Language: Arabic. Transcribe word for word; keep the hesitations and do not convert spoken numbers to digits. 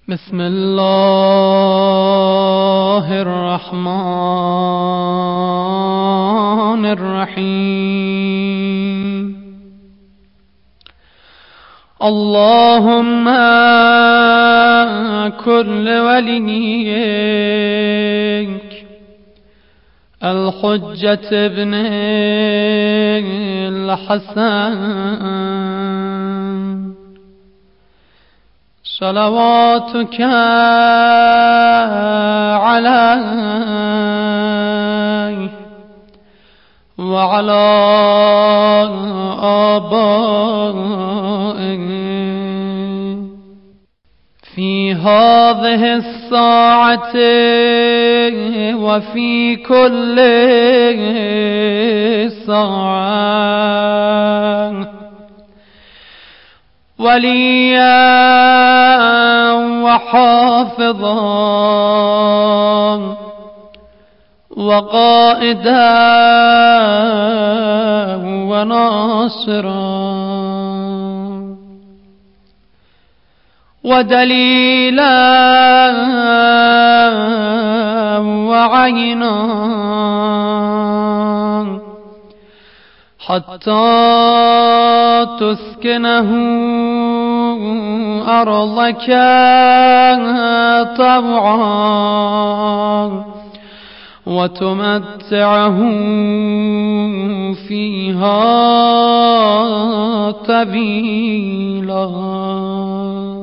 بسم الله الرحمن الرحيم. اللهم كن لوليك الحجة ابن الحسن صلواتك عليه وعلى آبائه في هذه الساعة وفي كل ساعة وليا وحافظا وقائدا وناصرا ودليلا وعينا حتى تسكنه أرضك طوعا وتمتعه فيها طويلا.